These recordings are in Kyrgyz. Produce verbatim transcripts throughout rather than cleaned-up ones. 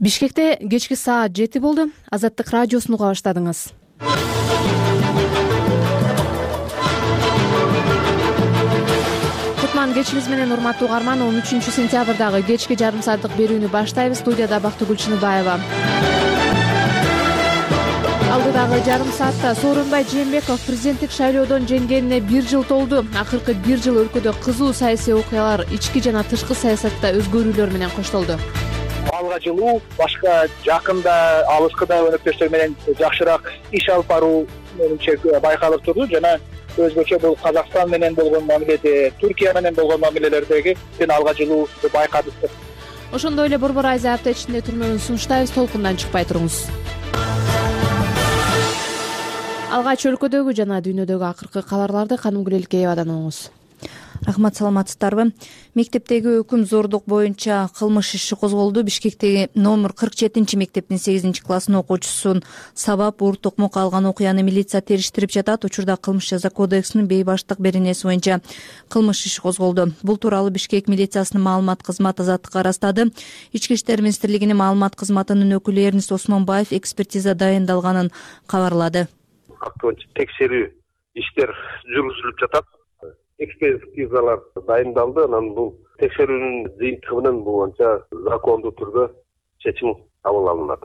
Бишкекте кечки саат жети болду. Азаттык радиосун уга баштадыңыз. Кутман кечиңиз менен урматтуу угарман. он үчүнчү сентябрдагы кечки жарым сааттык берүүнү баштайбыз. Студияда Бактыгүл Чыныбаева. Алдыдагы жарым саатта Сооронбай Жээнбеков президенттик шайлоодон жеңгенине бир жыл толду. Акыркы бир жыл өлкөдө кызуу саясий окуялар, ички жана тышкы саясатта өзгөрүүлөр менен коштолду. Алга жылуу башка жакында алыскыда өнөктөштөр менен жакшыраак иш алып баруу менимче байкалып турду жана өзгөчө бул Казакстан менен болгон мамиледе, Түркия менен болгон мамилелердеги алга жылууну байкадык. Ошондой эле Борбор Айза апта ичинде түрмөгүн сунуштайбыз, толкундан чыкпай туруңуз. Алгач өлкөдөгү жана дүйнөдөгү акыркы кабарларды Канымгүл Элкеевадан угуңуз. Рахмат, саламатсыздарбы? Мектептеги өкүм зордук боюнча кылмыш иши козголду. Бишкектеги номер кырк жетинчи мектептин сегизинчи класснын окуучусун сабап уур токмок алган окуяны милиция териштирип жатат. Учурда кылмыш жаза кодексинин бейбаштык беренеси боюнча кылмыш иши козголду. Бул тууралуу Бишкек милициясынын маалымат кызматы Азаттыкка ырастады. Ички иштер министрлигинин маалымат кызматынын өкүлү Эрнис Осмонбаев экспертиза дайындалганын кабарлады. Текшерүү иштер жүргүзүлүп жатат. Экспертизалар дайындалды. Анан бул текшерүүнүн жыйынтыгы боюнча закондуу түрдө чечим кабыл алынат.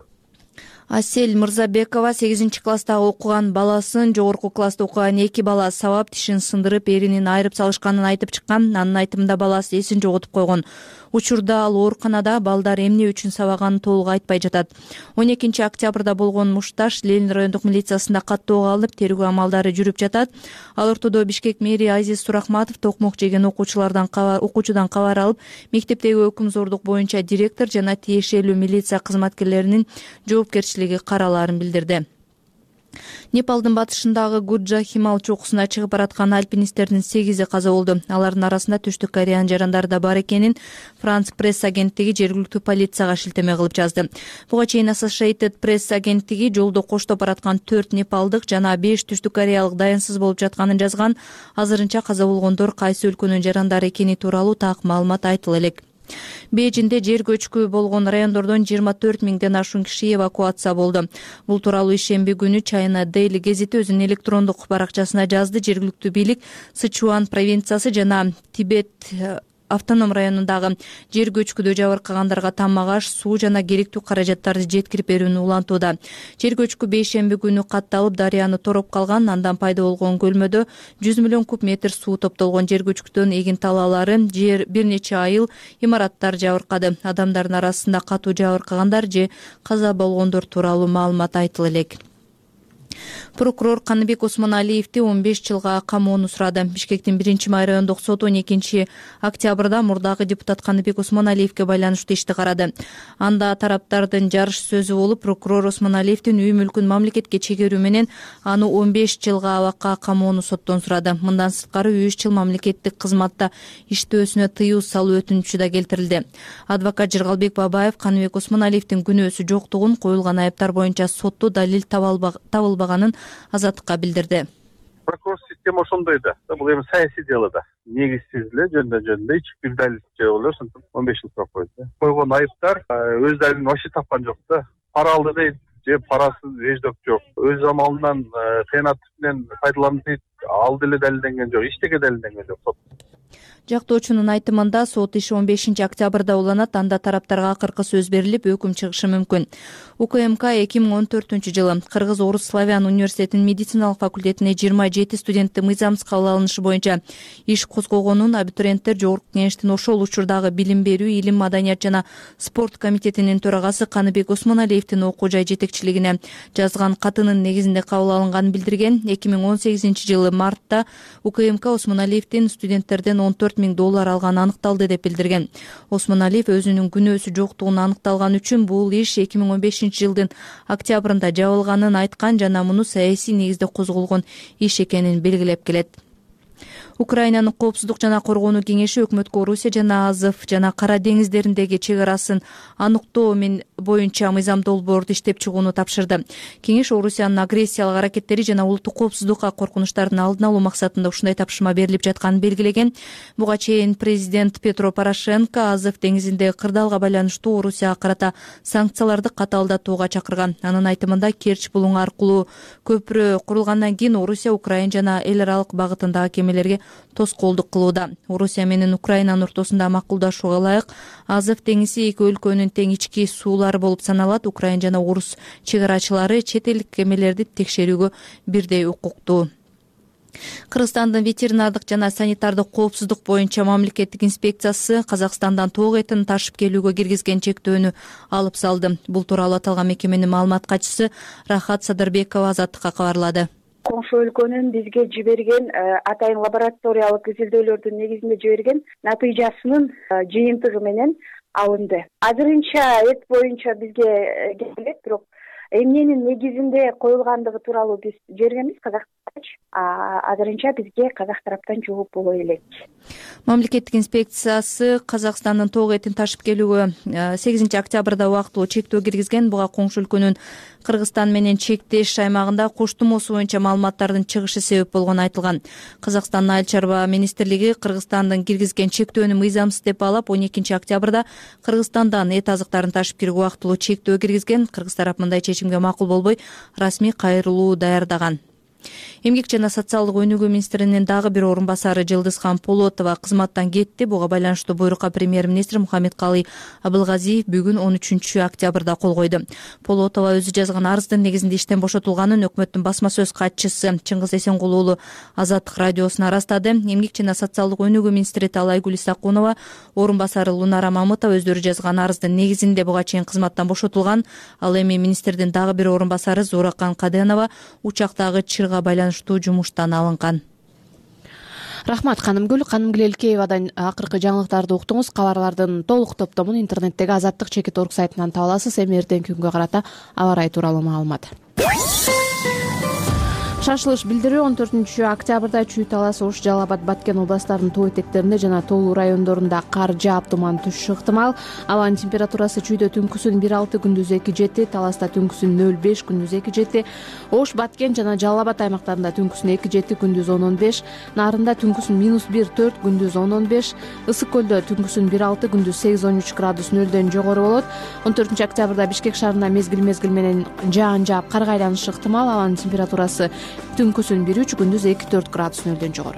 Асель Мырзабекова сегизинчи класстагы окуган баласын жогорку класста окуган эки бала сабап тишин сындырып, эринин айрып салышканын айтып чыккан. Анын айтымында баласы эсин жоготуп койгон. Учурда ал ооруканада, балдар эмне үчүн сабаганын толук айтпай жатат. он экинчи октябрда болгон мушташ Ленин райондук милициясында каттоого алынып, тергөө амалдары жүрүп жатат. Ал ортодо Бишкек мэри Айзиз Сурахматов токмок жеген окуучулардан окуучудан кабар алып, мектептеги өкүм зордук боюнча директор жана тиешелүү милиция кызматкерлеринин жоопкерчилиги каралаарын билдирди. Непалдын батышындагы Гуджа Химал чокусуна чыгып бараткан альпинисттердин сегизи каза болду. Алардын арасында Түштүк Кореянын жарандары да бар экенин Франц пресс агенттиги жергиликтүү полицияга шилтеме кылып жазды. Буга чейин Associated Press агенттиги жолдо коштоп бараткан төрт непалдык жана беш Түштүк Кореялык даянсыз болуп жатканын жазган. Азырынча каза болгондор кайсы өлкөнүн жарандары экени тууралуу так маалымат айтыла элек. Бейжинде жер көчкү болгон райондордон жыйырма төрт миңден ашуун киши эвакуация болду. Бул тууралуу ишемби күнү China Daily гезити өзүнүн электрондук баракчасына жазды. Жергиликтүү бийлик Сычуан провинциясы жана Тибет автоном районундагы жер көчкүдө жабыркагандарга тамак-аш, суу жана керектүү каражаттарды жеткирип берүүнү улантууда. Жер көчкү бейшемби күнү катталып, дарыяны тороп калган. Андан пайда болгон көлмөдө жүз миллион куб метр суу топтолгон. Жер көчкүдөн эгин талаалары, жер бир нече айыл, имараттар жабыркады. Адамдардын арасында катуу жабыркагандар же каза болгондор тууралуу маалымат айтыла элек. Прокурор Каныбек Осмоналиевди он беш жылга камоону сурады. Бишкектин биринчи май райондук соту он экинчи октябрда мурдагы депутат Каныбек Осмоналиевге байланыштуу ишти карады. Анда тараптардын жарыш сөзү болуп, прокурор Осмоналиевдин үй мүлкүн мамлекетке чегерүү менен аны он беш жылга абакка камоону соттон сурады. Мындан сырткары үч жыл мамлекеттик кызматта иштөөсүнө тыюу салуу өтүнүчү да келтирилди. Адвокат Жыргалбек Бабаев Каныбек Осмоналиевдин күнөөсү жоктугун, коюлган айыптар боюнча сотту далил табылбаганын Азаттыкка билдирди. Прокурор система ошондой да. Бул эми саясий дело да. Негизсиз эле жөндөн-жөндө эч бир далил боло, ошентип он беш жыл сурап койду. Койгон айыптар өз далилин вообще тапкан жок да. Пара алды дейт, же парасыз эждок жок. Өз амалынан кыянат менен пайдаланды дейт, ал деле далилденген жок, эчтеке далилденген жок сот. Жактоочунун айтымында сот иши он бешинчи октябрда уланат. Анда тараптарга акыркы сөз берилип, өкүм чыгышы мүмкүн. УКМК эки миң он төртүнчү жылы Кыргыз Орус Славян университетинин медициналык факультетине жыйырма жети студенттин мыйзамсыз кабыл алынышы боюнча иш козгогонун абитуриенттер Жогорку Кеңештин ошол учурдагы билим берүү, илим, маданият жана спорт комитетинин төрагасы Каныбек Осмоналиевдин окуу жай жетекчилигине жазган катынын негизинде кабыл алынганын билдирген. эки миң он сегизинчи жылы мартта УКМК Осмоналиевдин студенттерден он төрт миң доллар алганы аныкталды деп билдирген. Осмоналиев өзүнүн күнөөсү жоктугун аныкталган үчүн бул иш эки миң он бешинчи жылдын октябрында жабылганын айткан жана муну саясий негизде козголгон иш экенин белгилеп келет. Украинанын коопсуздук жана коргонуу кеңеши өкмөткө Орусия жана Азов жана Кара деңиздериндеги чек арасын аныктоо боюнча мыйзам долбоорду иштеп чыгууну тапшырды. Кеңеш Орусиянын агрессиялык аракеттери жана улуттук коопсуздукка коркунучтардын алдын алуу максатында ушундай тапшырма берилип жатканын белгилеген. Буга чейин президент Петро Порошенко Азов деңизиндеги кырдаалга байланыштуу Орусияга карата санкцияларды катаалдатууга чакырган. Анын айтымында Керчь булуңу аркылуу көпүрө курулгандан кийин Орусия Украина жана эл аралык багытындагы кемелерге тоскоолдук кылууда. Орусия менен Украинанын ортосунда макулдашууга ылайык Азов деңизи эки өлкөнүн тең ички суулары болуп саналат. Украина жана Орус чек арачылары чет элдик кемелерди текшерүүгө бирдей укуктуу. Кыргызстандын ветеринардык жана санитардык коопсуздук боюнча мамлекеттик инспекциясы Казакстандан тоок этин ташып келүүгө киргизген чектөөнү алып салды. Бул тууралуу аталган мекеменин маалымат катчысы Рахат Садырбекова Азаттыкка кабарлады. Коңшу өлкөнүн бизге жиберген атайын лабораториялык изилдөөлөрдүн негизинде жиберген натыйжасынын жыйынтыгы менен алынды. Азырынча эт боюнча бизге келет, бирок эмненин негизинде коюлгандыгы тууралуу биз жибергенбиз Казакстанга. Азырынча бизге казак тараптан жооп боло элек. Мамлекеттик инспекциясы Казакстандын тоок этин ташып келүүгө сегизинчи октябрда убактылуу чектөө киргизген. Буга коңшу өлкөнүн Кыргызстан менен чектеш аймагында коштумосу боюнча маалыматтардын чыгышы себеп болгону айтылган. Казакстандын айыл чарба министрлиги Кыргызстандын киргизген чектөөнү мыйзамсыз деп баалап, он экинчи октябрда Кыргызстандан эт азыктарын ташып кирүүгө убактылуу чектөө киргизген. Кыргыз тарап мындай чечимге макул болбой, расмий кайрылуу даярдаган. Эмгек жана социалдык өнүгүү министринин дагы бир орун басары Жылдызхан Полотова кызматтан кетти. Буга байланыштуу буйрукка премьер-министр Мухаммедкалый Абылгазиев бүгүн он үчүнчү октябрда кол койду. Полотова өзү жазган арыздын негизинде иштен бошотулганын өкмөттүн басма сөз катчысы Чыңгыз Эсенгул уулу Азаттык радиосуна ырастады. Эмгек жана социалдык өнүгүү министри Талайгүл Исакунова, орун басары Лунара Мамытова өздөрү жазган арыздын негизинде буга чейин кызматтан бошотулган. Ал эми министрдин дагы бир орун басары Зуракан Каденова учактагы чырга байланыштуу жумуштан алынган. Рахмат Канымгүл. Канымгүл Элкеевадан акыркы жаңылыктарды уктуңуз. Кабарлардын толук топтомун интернеттеги азаттык чекит орг сайтынан таба аласыз. Эми эртеңки күнгө карата аба ырайы тууралуу маалымат. Шашылыш билдирүү он төртүнчү октябрда Чүй Талас, Ош, Жалал Абад, Баткен областарынын тоо этектеринде жана тоолуу райондорунда кар жаап туман түшүшү ыктымал. Абанын температурасы Чүйдө түнкүсүн бир алты, күндүз эки жети, Таласта түнкүсүн нөл беш, күндүз эки жети, Ош, Баткен жана Жалал Абад аймактарында түнкүсүн эки жети, күндүз он он беш, Нарында түнкүсүн минус бир төрт, күндүз он он беш, Ысык көлдө түнкүсүн бир алты, күндүз сегиз он үч градус нөлдөн жогору болот. он төртүнчү октябрда Бишкек шаарында мезгил-мезгил менен жаан жаап кар айланышы ыктымал. Абанын температурасы түнкүсүн бир үч, күндүз эки төрт градус нөлдөн жогору.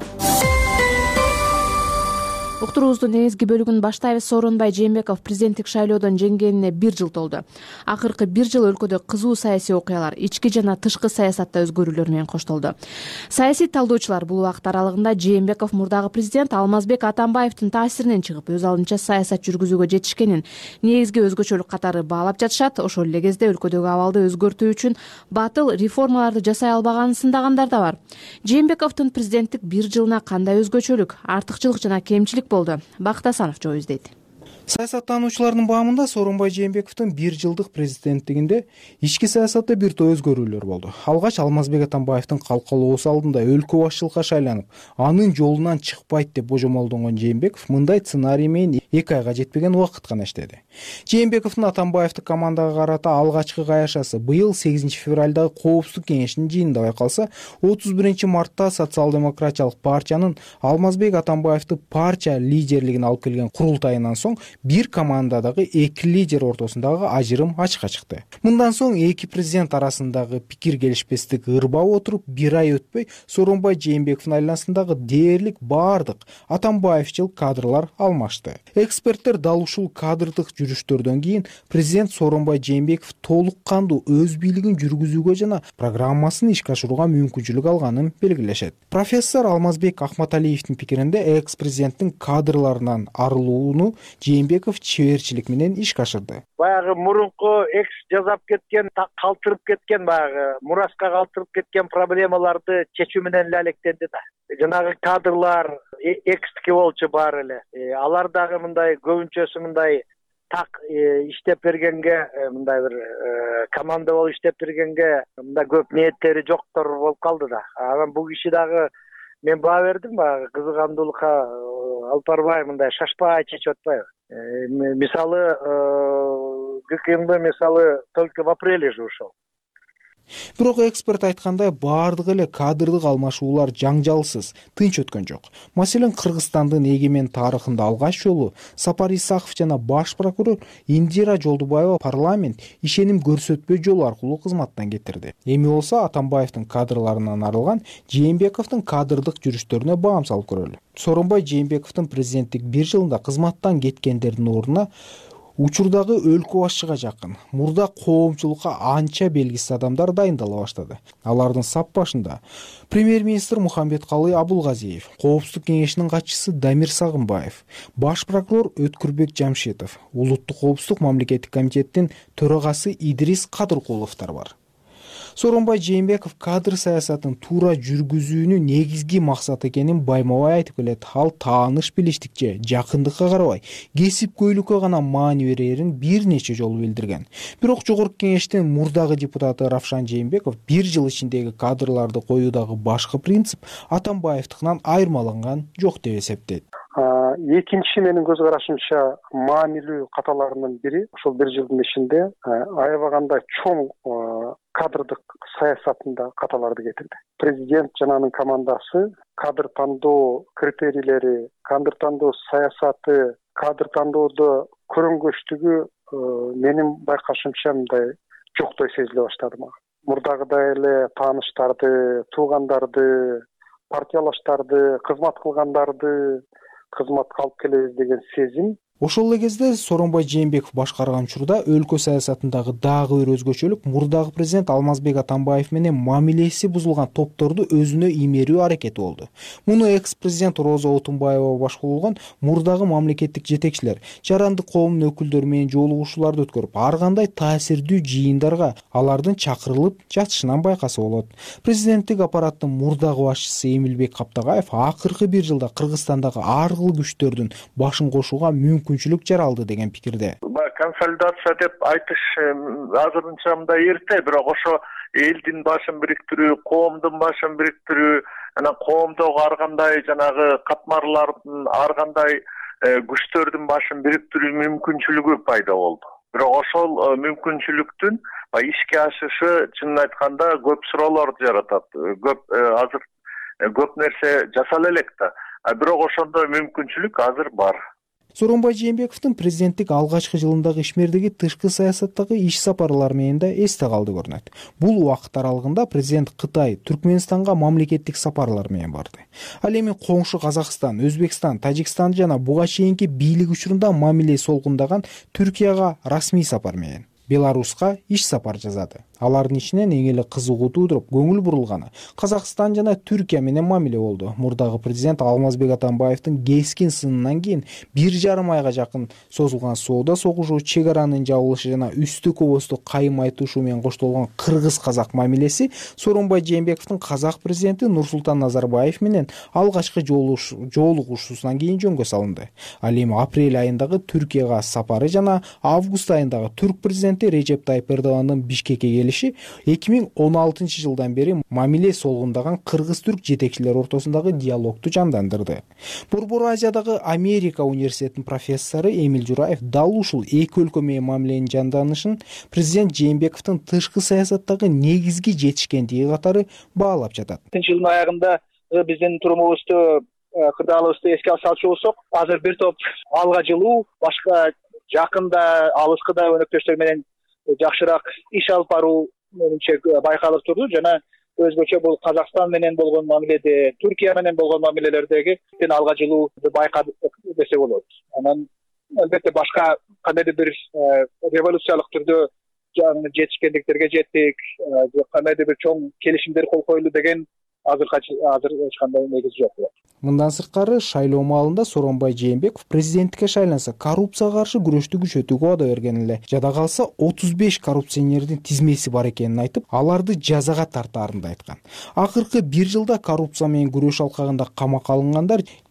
Уктуруубуздун негизги бөлүгүн баштайбыз. Сооронбай Жээнбеков президенттик шайлоодон жеңгенине бир жыл толду. Акыркы бир жыл өлкөдө кызуу саясий окуялар, ички жана тышкы саясатта өзгөрүүлөр менен коштолду. Саясий талдоочулар бул убакыт аралыгында Жээнбеков мурдагы президент Алмазбек Атамбаевдин таасиринен чыгып, өз алдынча саясат жүргүзүүгө жетишкенин негизги өзгөчөлүк катары баалап жатышат. Ошол эле кезде өлкөдөгү абалды өзгөртүү үчүн батыл реформаларды жасай албаганын сындагандар да бар. Жээнбековдун президенттик бир жылына кандай өзгөчөлүк, артыкчылык жана кемчилик болду? Бакыт Асанов жоо издейт. Саясаттануучулардын баамында Сооронбай Жээнбековдун бир жылдык президенттигинде ички саясатта бир топ өзгөрүүлөр болду. Алгач Алмазбек Атамбаевдин калкалоосу алдында өлкө башчылыкка шайланып, анын жолунан чыкпайт деп божомолдонгон Жээнбеков мындай сценарий менен эки айга жетпеген убакыт гана иштеди. Жээнбековдун Атамбаевдик командага карата алгачкы каяшасы быйыл сегизинчи февралдагы коопсуздук кеңешинин жыйынында байкалса, отуз биринчи мартта социал-демократиялык партиянын Алмазбек Атамбаевди партия лидерлигине алып келген курултайынан соң бир командадагы эки лидер ортосундагы ажырым ачыкка чыкты. Мындан соң эки президент арасындагы пикир келишпестик ырбап отуруп, бир ай өтпөй Сооронбай Жээнбековдун айланасындагы дээрлик баардык Атамбаевчыл кадрлар алмашты. Эксперттер дал ушул кадрдык жүрүштөрдөн кийин президент Сооронбай Жээнбеков толук кандуу өз бийлигин жүргүзүүгө жана программасын ишке ашырууга мүмкүнчүлүк алганын белгилешет. Профессор Алмазбек Ахматалиевдин пикиринде экс-президенттин кадрларынан арылууну Жээнбеков чеберчилик менен ишке ашырды. Баягы мурунку экс жазап кеткен, калтырып кеткен, баягы мураска калтырып кеткен проблемаларды чечүү менен эле алектенди да. Жанагы кадрлар экстики болчу баары эле. Алар дагы мындай көбүнчөсү мындай так иштеп бергенге, мындай бир команда болуп иштеп бергенге мындай көп ниеттери жоктор болуп калды да. Анан бул киши дагы мен баа бердим баягы кызыгандуулукка алып барбай, мындай шашпай чечип атпайбы. Мисалы ГКМБ мисалы только в апреле же ушел. Бирок эксперт айткандай баардык эле кадрдык алмашуулар жаңжалсыз, тынч өткөн жок. Маселен, Кыргызстандын эгемен тарыхында алгач жолу Сапар Исаков жана баш прокурор Индира Жолдубаева парламент ишеним көрсөтпөө жолу аркылуу кызматтан кетирди. Эми болсо Атамбаевдин кадрларынан арылган Жээнбековдун кадрдык жүрүштөрүнө баам салып көрөлү. Сооронбай Жээнбековдун президенттик бир жылында кызматтан кеткендердин ордуна учурдагы өлкө башчыга жакын, мурда коомчулукка анча белгисиз адамдар дайындала баштады. Алардын сап башында премьер-министр Мухамбеткалый Абулгазиев, Коопсуздук кеңешинин катчысы Дамир Сагынбаев, баш прокурор Өткүрбек Жамшитов, Улуттук коопсуздук мамлекеттик комитеттин төрагасы Идрис Кадыркуловдор бар. Сооронбай Жээнбеков кадр саясатын туура жүргүзүүнүн негизги максаты экенин байма-бай айтып келет. Ал тааныш билиштикче, жакындыкка карабай, кесипкөйлүккө гана маани берерин бир нече жолу билдирген. Бирок Жогорку кеңештин мурдагы депутаты Равшан Жээнбеков бир жыл ичиндеги кадрларды коюудагы башкы принцип Атамбаевдикынан айырмаланган жок деп эсептейт. Экинчи менин көз карашымча маанилүү каталарынын бири ошол бир жылдын ичинде аябагандай чоң кадрдык саясатында каталарды кетирди. Президент жана анын командасы кадр тандоо критерийлери, кадр тандоо саясаты, кадр тандоодо көрөнгөчтүгү менин байкашымча мындай жоктой сезиле баштады мага. Мурдагыдай эле тааныштарды, туугандарды, партиялаштарды, кызмат кылгандарды кызматка алып келебиз деген сезим. Ошол эле кезде Сооронбай Жээнбеков башкарган учурда өлкө саясатындагы дагы бир өзгөчөлүк мурдагы президент Алмазбек Атамбаев менен мамилеси бузулган топторду өзүнө имерүү аракети болду. Муну экс-президент Роза Отунбаева башкарган мурдагы мамлекеттик жетекчилер, жарандык коомдун өкүлдөрү менен жолугушууларды өткөрүп, ар кандай таасирдүү жыйындарга алардын чакырылып жатышынан байкаса болот. Президенттик аппараттын мурдагы башчысы Эмилбек Каптагаев акыркы бир жылда Кыргызстандагы ар кыл күчтөрдүн башын кошууга мүмкүнчүлүк жаралды деген пикирде. Консолидация деп айтыш азырынча мындай эрте, бирок ошо элдин башын бириктирүү, коомдун башын бириктирүү, анан коомдогу ар кандай жанагы катмарлардын, ар кандай күчтөрдүн башын бириктирүү мүмкүнчүлүгү пайда болду. Бирок ошол мүмкүнчүлүктүн ишке ашышы чынын айтканда көп суроолорду жаратат. Көп азыр көп нерсе жасала элек да. Бирок ошондой мүмкүнчүлүк азыр бар. Сооронбай Жээнбековдун президенттик алгачкы жылындагы ишмердиги тышкы саясаттагы иш сапарлары менен да эсте калды көрүнөт. Бул убакыт аралыгында президент Кытай, Түркмөнстанга мамлекеттик сапарлар менен барды. Ал эми коңшу Казакстан, Өзбекстан, Тажикстан жана буга чейинки бийлик учурунда мамиле солгундаган Түркияга расмий сапар менен, Беларуска иш сапар жасады. Алардын ичинен эң эле кызыгуу туудуруп, көңүл бурулганы Казакстан жана Түркия менен мамиле болду. Мурдагы президент Алмазбек Атамбаевдин кескин сынынан кийин бир жарым айга жакын созулган соода согушу, чек аранын жабылышы жана үстү кобосту кайым айтышуу менен коштолгон кыргыз-казак мамилеси Сооронбай Жээнбековдун казак президенти Нурсултан Назарбаев менен алгачкы жолугушуусунан кийин жөнгө салынды. Ал эми апрель айындагы Түркияга сапары жана август айындагы түрк президенти Режеп Тайып Эрдогандын Бишкекке келиши эки миң он алтынчы жылдан бери мамиле солгундаган кыргыз-түрк жетекчилер ортосундагы диалогду жандандырды. Борбор Азиядагы Америка университетинин профессору Эмил Жураев дал ушул эки өлкө менен мамиленин жанданышын президент Жээнбековдун тышкы саясаттагы негизги жетишкендиги катары баалап жатат. Жылдын аягында биздин турумубузду, кырдаалыбызды эске салчу болсок, азыр бир топ алга жылуу, башка жакында, алыскыда өнөктөштөр менен жакшыраак иш алып баруу менимче байкалып турду жана өзгөчө бул Казакстан менен болгон мамиледе, Түркия менен болгон мамилелердеги алга жылууну байкадык десе болот. Анан албетте башка кандайдыр бир революциялык түрдө жетишкендиктерге жеттик, кандайдыр бир чоң келишимдер кол коюлду деген азыр азыр эч кандай негиз жок. Мындан сырткары шайлоо маалында Сооронбай Жээнбеков президенттикке шайланса коррупцияга каршы күрөштү күчөтүүгө убада берген эле. Жада калса отуз беш коррупционердин тизмеси бар экенин айтып, аларды жазага тартаарын да айткан. Акыркы бир жылда коррупция менен күрөш алкагында камакка алынгандар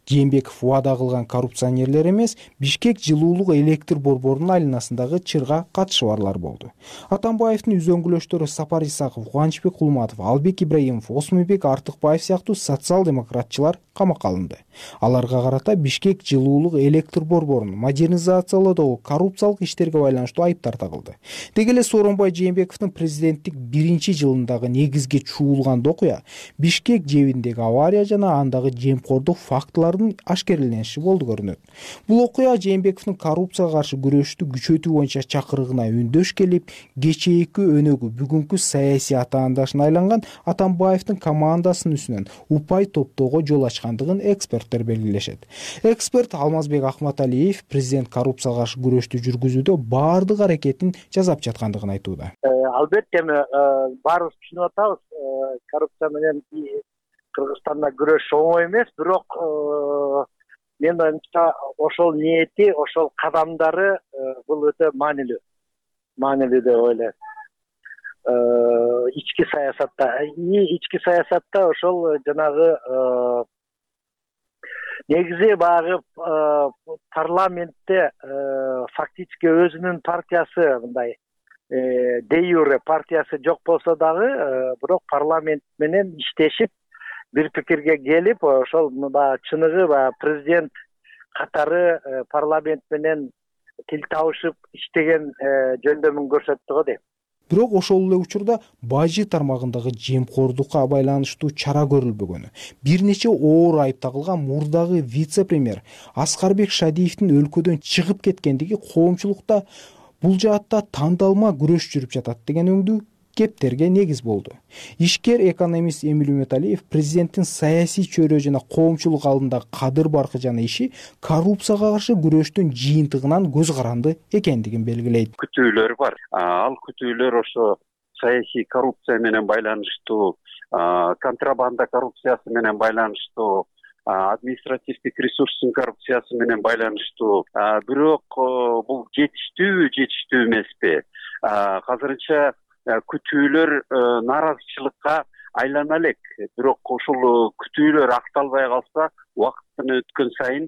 Жээнбеков убада кылган коррупционерлер эмес, Бишкек жылуулук электр борборунун айланасындагы чырга катышы барлар болду. Атамбаевдин үзөңгүлөштөрү Сапар Исаков, Кубанычбек Кулматов, Албек Ибраимов, Осмонбек Артыкбаев сыяктуу социал-демократчылар камакка алынды. Аларга карата Бишкек жылуулук электр борборун модернизациялоодогу коррупциялык иштерге байланыштуу айыптар тагылды. Деги эле Сооронбай Жээнбековдун президенттик биринчи жылындагы негизги чуулган окуя Бишкек жебиндеги авария жана андагы жемкордук фактылардын ашкерелениши болду көрүнөт. Бул окуя Жээнбековдун коррупцияга каршы күрөштү күчөтүү боюнча чакырыгына үндөш келип, кечээки өнөгү бүгүнкү саясий атаандашына айланган Атамбаевдин командасынын үстүнөн упай топтоого жол ачкандыгын эксперттер белгилешет. Эксперт Алмазбек Акматалиев президент коррупцияга каршы күрөштү жүргүзүүдө баардык аракетин жасап жаткандыгын айтууда. Албетте эми баарыбыз түшүнүп атабыз, коррупция менен Кыргызстанда күрөш оңой эмес, бирок мен оюмча ошол ниети, ошол кадамдары бул өтө маанилүү. Маанилүү деп ойлойм. Ички саясатта, ички саясатта ошол жанагы негизи багы парламентте фактически өзүнүн партиясы мындай де юре партиясы жок болсо дагы, бирок парламент менен иштешип бир пикирге келип, ошол баягы чыныгы баягы президент катары парламент менен тил табышып иштеген жөндөмүн көрсөттү го дейм. Бирок ошол эле учурда бажы тармагындагы жемкордукка байланыштуу чара көрүлбөгөнү, бир нече оор айып тагылган мурдагы вице-премьер Аскарбек Шадиевдин өлкөдөн чыгып кеткендиги коомчулукта бул жаатта тандалма күрөш жүрүп жатат деген өңдүү кептерге негиз болду. Ишкер экономист Эмил Үмөталиев президенттин саясий чөйрө жана коомчулук алдындагы кадыр баркы жана иши коррупцияга каршы күрөштүн жыйынтыгынан көз каранды экендигин белгилейт. Күтүүлөр бар. Ал күтүүлөр ошо саясий коррупция менен байланыштуу, контрабанда коррупциясы менен байланыштуу, административдик ресурстун коррупциясы менен байланыштуу. Бирок бул жетиштүү, жетиштүү эмеспи? Азырынча күтүүлөр нааразычылыкка айлана элек. Бирок ошол күтүүлөр акталбай калса, убакыттын өткөн сайын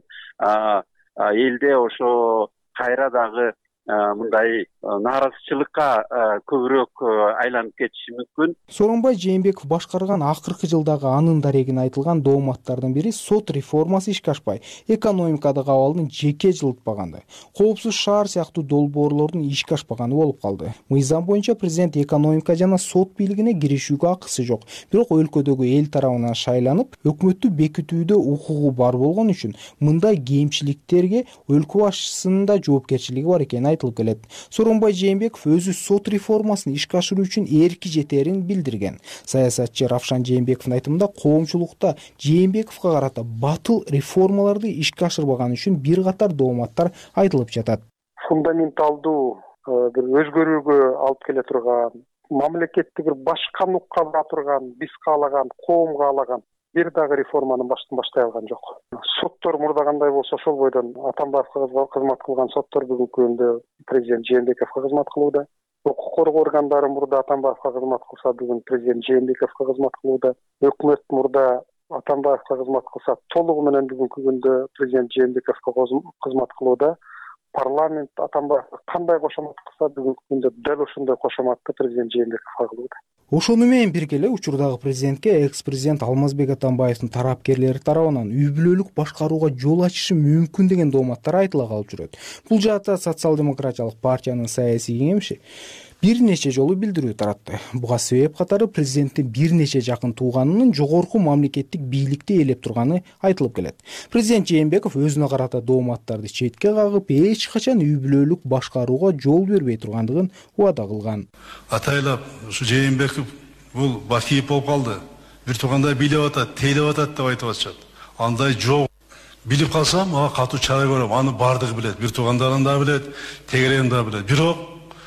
элде ошо кайра дагы мындай нааразычылыкка көбүрөөк айланып кетиши мүмкүн. Сооронбай Жээнбеков башкарган акыркы жылдагы анын дарегине айтылган дооматтардын бири сот реформасы ишке ашпай, экономикадагы абалдын жеке жылытпаганды, коопсуз шаар сыяктуу долбоорлордун ишке ашпаганы болуп калды. Мыйзам боюнча президент экономика жана сот бийлигине киришүүгө акысы жок, бирок өлкөдөгү эл тарабынан шайланып, өкмөттү бекитүүдө укугу бар болгон үчүн мындай кемчиликтерге өлкө башчысынын да жоопкерчилиги бар экени айтылып келет. Сооронбай Жээнбеков өзү сот реформасын ишке ашыруу үчүн эрки жетерин билдирген. Саясатчы Равшан Жээнбековдун айтымында коомчулукта Жээнбековго карата батыл реформаларды ишке ашырбаганы үчүн бир катар дооматтар айтылып жатат. Фундаменталдуу бир өзгөрүүгө алып келе турган, мамлекетти бир башка нукка бара турган, биз каалаган, коом каалаган бир дагы реформанын баштан баштай алган жок. Соттор мурда кандай болсо ошол бойдон Атамбаевга кызмат кылган соттор бүгүнкү күндө президент Жээнбековго кызмат кылууда. Укук коргоо органдары мурда Атамбаевга кызмат кылса, бүгүн президент Жээнбековго кызмат кылууда. Өкмөт мурда Атамбаевга кызмат кылса, толугу менен бүгүнкү күндө президент Жээнбековго кызмат кылууда. Парламент Атамбаевга кандай кошомат кылса, бүгүнкү күндө дал ошондой кошоматты президент Жээнбековго кылууда. Ошону менен бирге эле учурдагы президентке экс-президент Алмазбек Атамбаевдин тарапкерлери тарабынан үй бүлөлүк башкарууга жол ачышы мүмкүн деген дооматтар айтыла калып жүрөт. Бул жаатта социал-демократиялык партиянын саясий кеңеши бир нече жолу билдирүү таратты. Буга себеп катары президенттин бир нече жакын тууганынын жогорку мамлекеттик бийликти ээлеп турганы айтылып келет. Президент Жээнбеков өзүнө карата дооматтарды четке кагып, эч качан үй бүлөлүк башкарууга жол бербей тургандыгын убада кылган. Атайлап ушу Жээнбеков бул бакиев болуп калды. Бир туугандай бийлеп атат, тейлеп атат деп айтып атышат. Андай жок. Билип калсам, ага катуу чара көрөм. Аны бардыгы билет. Бир туугандарым да билет, тегерегим да билет. Бирок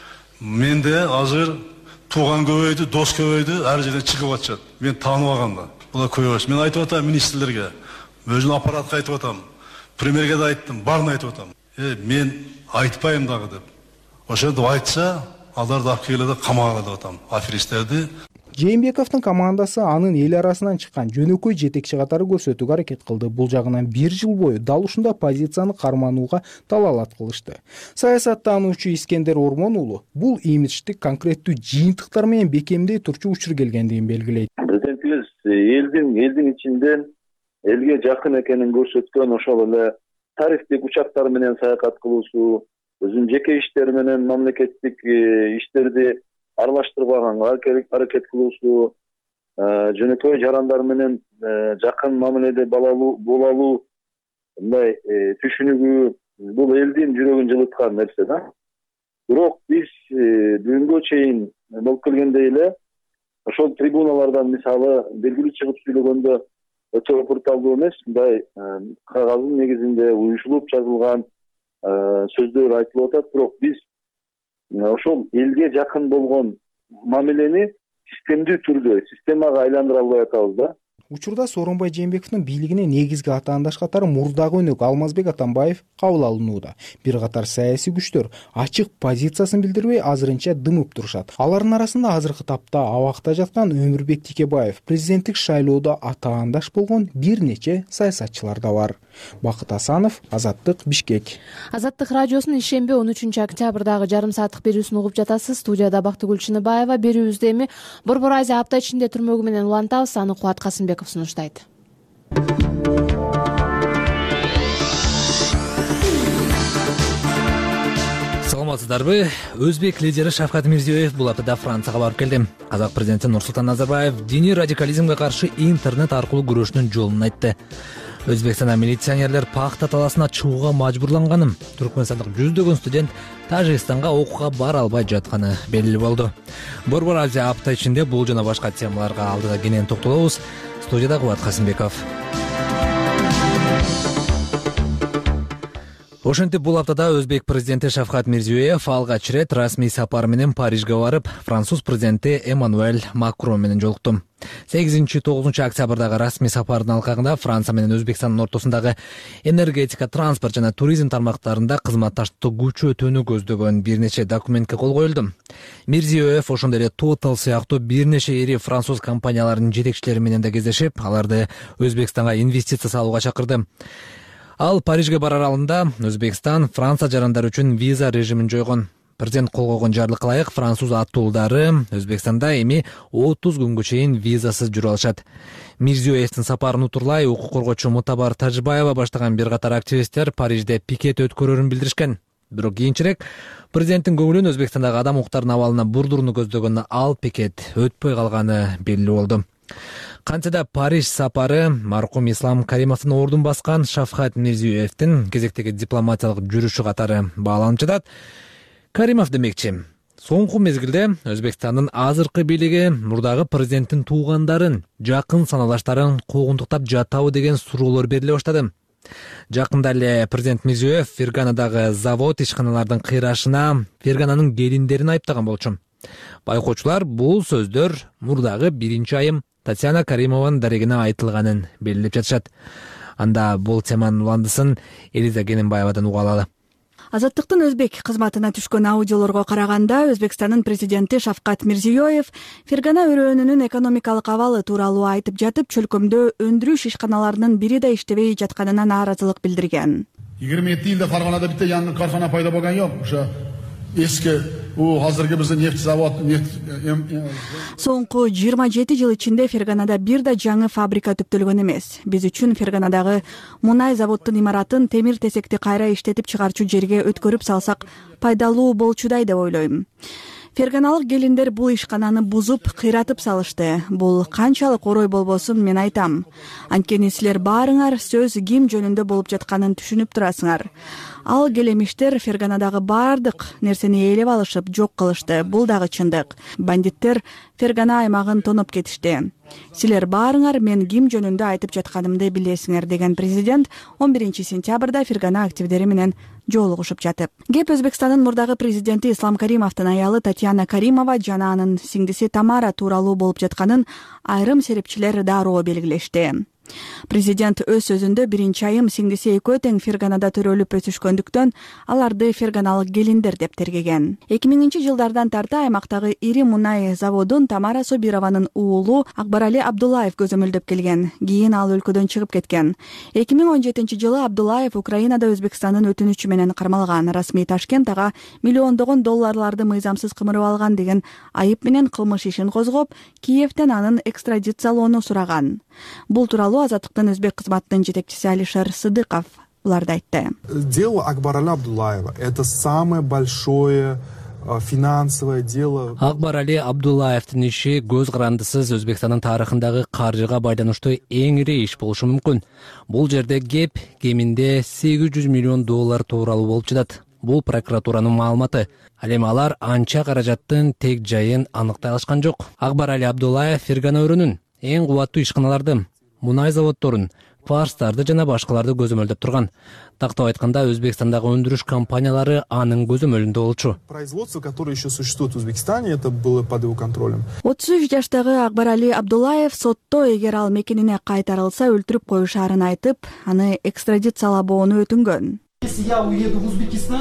менде азыр тууган көбөйдү, дос көбөйдү, ар жерден чыгып атышат. Мен таанып алгам да. Була көбөйөш. Мен айтып атам министрлерге, өзүнүн аппаратка айтып атам, премьерге да айттым, баарына айтып атам. Э, мен айтпайм дагы деп. Ошентип айтса, аларды алып келгиле да камага деп атам, аферисттерди. Жээнбековдун командасы анын эл арасынан чыккан жөнөкөй жетекчи катары көрсөтүүгө аракет кылды. Бул жагынан бир жыл бою дал ушундай позицияны карманууга далалат кылышты. Саясаттануучу Искендер Ормон уулу бул имиджди конкреттүү жыйынтыктар менен бекемдей турчу учур келгендигин белгилейт. Президентибиз элдин элдин ичинде элге жакын экенин көрсөткөн, ошол эле тарифтик учактар менен саякат кылуусу, өзүнүн жеке иштери менен мамлекеттик иштерди аралаштырбаганга аракет кылуусу, жөнөкөй жарандар менен жакын мамиледе боло алуу, мындай түшүнүгү бул элдин жүрөгүн жылыткан нерсе да. Бирок биз бүгүнгө чейин болуп келгендей эле ошол трибуналардан мисалы белгилүү чыгып сүйлөгөндө өтө бруталдуу эмес, мындай кагаздын негизинде уюшулуп жазылган сөздөр айтылып атат. Бирок биз ошол элге жакын болгон мамилени системдүү түрдө системага айландыра албай атабыз да. Учурда Сооронбай Жээнбековдун бийлигине негизги атаандаш катары мурдагы өнөк Алмазбек Атамбаев кабыл алынууда. Бир катар саясий күчтөр ачык позициясын билдирбей азырынча дымып турушат. Алардын арасында азыркы тапта абакта жаткан Өмүрбек Тикебаев, президенттик шайлоодо атаандаш болгон бир нече саясатчылар да бар. Бакыт Асанов, Азаттык, Бишкек. Азаттык радиосунун ишемби он үчүнчү октябрдагы жарым сааттык берүүсүн угуп жатасыз. Студияда Бактыгүл Чыныбаева. Берүүбүздө эми Борбор Азия апта ичинде түрмөгү менен улантабыз. Аны Кубат Касымбеков сунуштайт. Саламатсыздарбы? Өзбек лидери Шавкат Мирзиёев бул аптада Францияга барып келди. Казак президенти Нурсултан Назарбаев диний радикализмге каршы интернет аркылуу күрөшүнүн жолун айтты. Өзбекстанда милиционерлер пахта таласына чыгууга мажбурланганын, түркмөнстандык жүздөгөн студент Тажикстанга окууга бара албай жатканы белгилүү болду. Борбор Азия апта ичинде бул жана башка темаларга алдыда кенен токтолобуз. Студияда Кубат Касымбеков. Ошентип бул аптада өзбек президенти Шавкат Мирзиёев алгач ирет расмий сапар менен Парижге барып, француз президенти Эммануэль Макрон менен жолукту. сегизинчи тогузунчу октябрдагы расмий сапардын алкагында Франция менен Өзбекстандын ортосундагы энергетика, транспорт жана туризм тармактарында кызматташтыкты күчөтүүнү көздөгөн бир нече документке кол коюлду. Мирзиёев ошондой эле Total сыяктуу бир нече ири француз компанияларынын жетекчилери менен да кездешип, аларды Өзбекстанга инвестиция салууга чакырды. Ал Парижге барар алдында Өзбекстан Франция жарандары үчүн виза режимин жойгон. Президент кол койгон жарлыкка ылайык француз аттуулдары Өзбекстанда эми отуз күнгө чейин визасыз жүрө алышат. Мирзиёевдин сапарын утурлай укук коргоочу Мутабар Тажибаева баштаган бир катар активисттер Парижде пикет өткөрөрүн билдиришкен. Бирок кийинчерээк президенттин көңүлүн Өзбекстандагы адам укуктарынын абалына бурдууруну көздөгөн ал пикет өтпөй калганы белгилүү болду. Кантсе да Париж сапары маркум Ислам Каримовдун ордун баскан Шавкат Мирзиёевдин кезектеги дипломатиялык жүрүшү катары бааланып жатат. Каримов демекчи, соңку мезгилде Өзбекстандын азыркы бийлиги мурдагы президенттин туугандарын, жакын саналаштарын куугунтуктап жатабы деген суроолор бериле баштады. Жакында эле президент Мирзиёев Ферганадагы завод ишканалардын кыйрашына Фергананын келиндерин айыптаган болчу. Байкоочулар бул сөздөр мурдагы биринчи айым Татьяна Каримованын дарегине айтылганын белгилеп жатышат. Анда бул теманын уландысын Элиза Гененбаевадан уга алалы. Азаттыктын өзбек кызматына түшкөн аудиолорго караганда Өзбекстандын президенти Шавкат Мирзиёев Фергана өрөөнүнүн экономикалык абалы тууралуу айтып жатып, чөлкөмдө өндүрүш ишканаларынын бири да иштебей жатканына нааразылык билдирген. yigirma yetti yilda Farg'onada bitta yangi korxona paydo bo'lgan yo'q. O'sha eski u hozirgi bizning neft zavod neft Соңку жыйырма жети жыл ичинде Ферганада бир да жаңы фабрика түптөлгөн эмес. Биз үчүн Ферганадагы мунай заводдун имаратын темир тесекти кайра иштетип чыгарчу жерге өткөрүп салсак пайдалуу болчудай деп ойлойм. Ферганалык келиндер бул ишкананы бузуп, кыйратып салышты. Бул канчалык орой болбосун мен айтам. Анткени силер баарыңар сөз ким жөнүндө болуп жатканын түшүнүп турасыңар. Ал келемиштер Ферганадагы баардык нерсени ээлеп алышып, жок кылышты. Бул дагы чындык. Бандиттер Фергана аймагын тоноп кетишти. Силер баарыңар мен ким жөнүндө айтып жатканымды билесиңер, деген президент он биринчи сентябрда Фергана активдери менен жолугушуп жатып. Кеп Өзбекстандын мурдагы президенти Ислам Каримовдун аялы Татьяна Каримова жана анын сиңдиси Тамара тууралуу болуп жатканын айрым серепчилер дароо белгилешти. Президент өз сөзүндө биринчи айым сиңдиси экөө тең Ферганада төрөлүп өсүшкөндүктөн аларды ферганалык келиндер деп тергеген. эки миңинчи жылдардан тарта аймактагы ири мунай заводун Тамара Собированын уулу Акбарали Абдуллаев көзөмөлдөп келген. Кийин ал өлкөдөн чыгып кеткен. эки миң он жетинчи жылы Абдуллаев Украинада Өзбекстандын өтүнүчү менен кармалган. Расмий Ташкент ага миллиондогон долларларды мыйзамсыз кымырып алган деген айып менен кылмыш ишин козгоп, Киевтен анын экстрадициялоону сураган. Бул тууралуу Азаттыктын өзбек кызматынын жетекчиси Алишер Сыдыков буларды айтты. Дело Акбарали Абдуллаева — это самое большое финансовое дело. Акбарали Абдуллаевдин иши көз карандысыз Өзбекстандын тарыхындагы каржыга байланыштуу эң ири иш болушу мүмкүн. Бул жерде кеп кеминде сегиз жүз миллион доллар тууралуу болуп жатат. Бул прокуратуранын маалыматы. Ал эми алар анча каражаттын тег жайын аныктай алышкан жок. Акбарали Абдуллаев Фергана өрүнүн эң кубаттуу ишканаларды, мунай заводдорун, кварцтарды жана башкаларды көзөмөлдөп турган. Тактап айтканда, Өзбекстандагы өндүрүш компаниялары анын көзөмөлүндө болчу. Производство, которое еще существует в Узбекистане, это было под его контролем. отуз үч жаштагы Акбарали Абдуллаев сотто эгер ал мекенине кайтарылса өлтүрүп коюшаарын айтып, аны экстрадициялабоону өтүнгөн. Если я уеду в Узбекистан,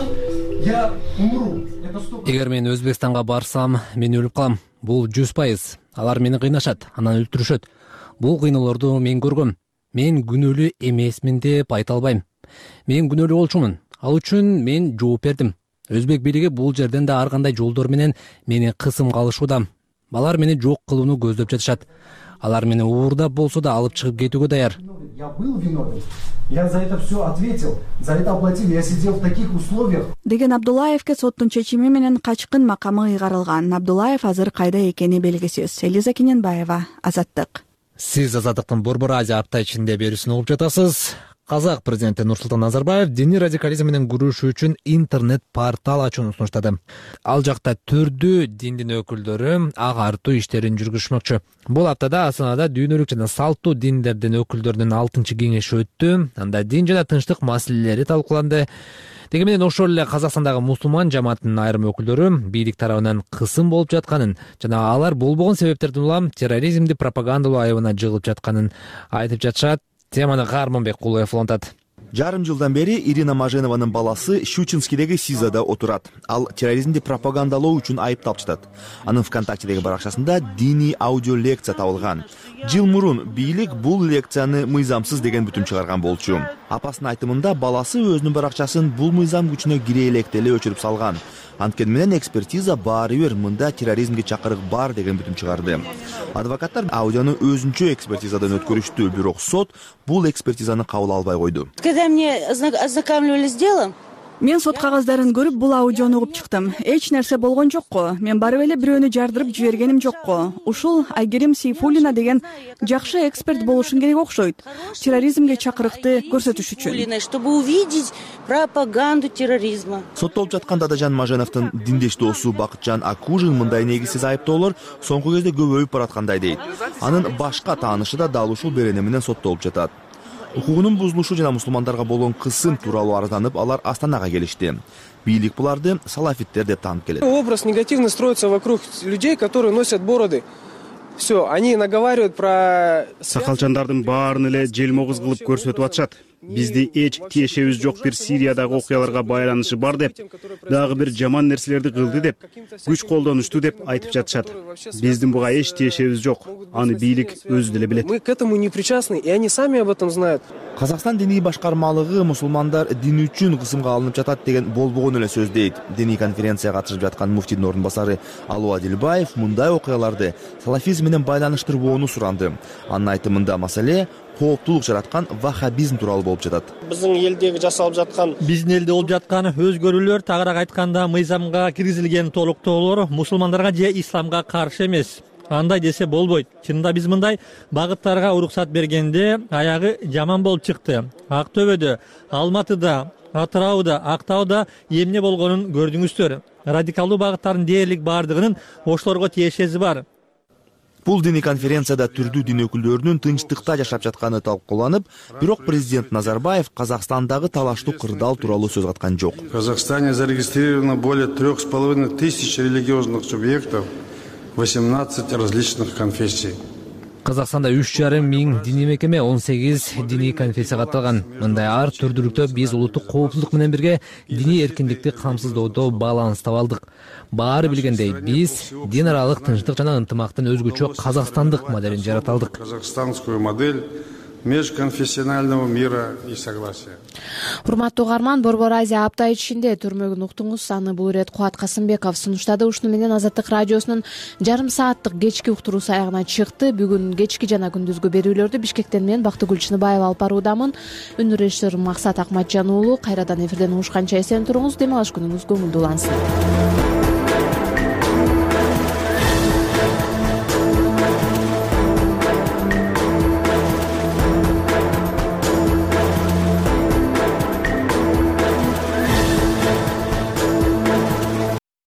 я умру. Эгер мен Өзбекстанга барсам, мен өлүп калам. Бул жүз пайыз. Алар мени кыйнашат, анан өлтүрүшөт. Бул кыйноолорду мен көргөм. Мен күнөөлүү эмесмин деп айта албайм. Мен күнөөлүү болчумун. Ал үчүн мен жооп бердим. Өзбек бийлиги бул жерден да ар кандай жолдор менен мени кысымга алышууда. Балар мени жок кылууну көздөп жатышат. Алар мени уурдап болсо да алып чыгып кетүүгө даяр. Я был виновен. Я за это все ответил. За это оплатил. Я сидел в таких условиях. Деген Абдуллаевке соттун чечими менен качкын макамы ыйгарылган. Абдуллаев азыр кайда экени белгисиз. Элиза Кененбаева, Азаттык. Сиз Азаттыктын Борбор Азия апта ичинде берүүсүн угуп жатасыз. Казак президенти Нурсултан Назарбаев диний радикализм менен күрөшүү үчүн интернет портал ачууну сунуштады. Ал жакта түрдүү диндин өкүлдөрү агартуу иштерин жүргүзмөкчү. Бул аптада Астанада дүйнөлүк жана салттуу диндердин өкүлдөрүнүн алтынчы кеңеши өттү. Анда дин жана тынчтык маселелери талкууланды. Деги менен ошол эле Казакстандагы мусулман жамаатынын айрым өкүлдөрү бийлик тарабынан кысым болуп жатканын жана алар болбогон себептерден улам терроризмди пропагандалоо айыбына жыгылып жатканын айтып жатышат. Теманы Карманбек Кулуев улантат. Жарым жылдан бери Ирина Маженованын баласы Щучинскидеги СИЗада отурат. Ал терроризмди пропагандалоо үчүн айыпталып жатат. Анын ВКонтактедеги баракчасында диний аудио лекция табылган. Жыл мурун бийлик бул лекцияны мыйзамсыз деген бүтүм чыгарган болчу. Апасынын айтымында баласы өзүнүн баракчасын бул мыйзам күчүнө кире электе эле өчүрүп салган. Анткени менен экспертиза баары бир мында терроризмге чакырык бар деген бүтүм чыгарды. Адвокаттар аудиону өзүнчө экспертизадан өткөрүштү, бирок сот бул экспертизаны кабыл албай койду. Когда мне ознакомливали с делом, Мен сот кагаздарын көрүп бул аудиону угуп чыктым. Эч нерсе болгон жокко. Мен барып эле бирөөнү жардырып жибергеним жокко. Ушул Айгерим Сейфуллина деген жакшы эксперт болушун керек окшойт. Терроризмге чакырыкты көрсөтүш үчүн. Чтобы увидеть пропаганду терроризма. Соттолуп жаткан Дадажан Маженовдун диндеш досу Бакытжан Акужин мындай негизсиз айыптоолор соңку кезде көбөйүп бараткандай дейт. Анын башка таанышы да дал ушул берене менен соттолуп жатат. Укугунун бузулушу жана мусулмандарга болгон кысым тууралуу арызданып, алар Астанага келишти. Бийлик буларды салафиттер деп таанып келет. Образ негативно строится вокруг людей, которые носят бороды. Все, они наговаривают про... Сакалчандардын баарын эле желмогуз кылып көрсөтүп атышат. Бизди эч тиешебиз жок бир Сириядагы окуяларга байланышы бар деп, дагы бир жаман нерселерди кылды деп, күч колдонушту деп айтып жатышат. Биздин буга эч тиешебиз жок. Аны бийлик өзү деле билет. Мы к этому не причастны, и они сами об этом знают. Казакстан диний башкармалыгы мусулмандар дин үчүн кысымга алынып жатат деген болбогон эле сөз дейт. Диний конференцияга катышып жаткан муфтийдин ордун басары Алуу Адилбаев мындай окуяларды салафизм менен байланыштырбоону суранды. Анын айтымында маселе кооптулук жараткан ваххабизм тууралуу болуп жатат. Биздин элдеги жасалып жаткан, биздин элде болуп жаткан өзгөрүүлөр, тагыраак айтканда мыйзамга киргизилген толуктоолор мусулмандарга же исламга каршы эмес. Андай десе болбойт. Чынында биз мындай багыттарга уруксат бергенде аягы жаман болуп чыкты. Актөбөдө, Алматыда, Атырауда, Актауда эмне болгонун көрдүңүздөр. Радикалдуу багыттардын дээрлик бардыгынын ошолорго тиешеси бар. Бул диний конференцияда түрдүү дин өкүлдөрүнүн тынчтыкта жашап жатканы талкууланып, бирок президент Назарбаев Казакстандагы талаштуу кырдаал тууралуу сөз каткан жок. В Казахстане зарегистрировано более трех с половиной тысяч религиозных субъектов, восемнадцать различных конфессий. Казакстанда үч жарым миң диний мекеме, он сегиз диний конфессия катталган. Мындай ар түрдүүлүктө биз улуттук коопсуздук менен бирге диний эркиндикти камсыздоодо баланс таба алдык. Баары билгендей, биз дин аралык тынчтык жана ынтымактын өзгөчө казакстандык моделин жарата алдык. Казахстанскую модель межконфессионального мира и согласия. Урматтуу угарман, Борбор Азия апта ичинде түрмөгүн уктуңуз. Аны бул ирет Кубат Касымбеков сунуштады. Ушуну менен Азаттык радиосунун жарым сааттык кечки уктуруусу аягына чыкты. Бүгүн кечки жана күндүзгү берүүлөрдү Бишкектен мен Бактыгүл Чыныбаева алып баруудамын. Үнү режиссер Максат Акматжан уулу. Кайрадан эфирден угушканча эсен туруңуз. Дем алыш күнүңүз көңүлдүү улансын.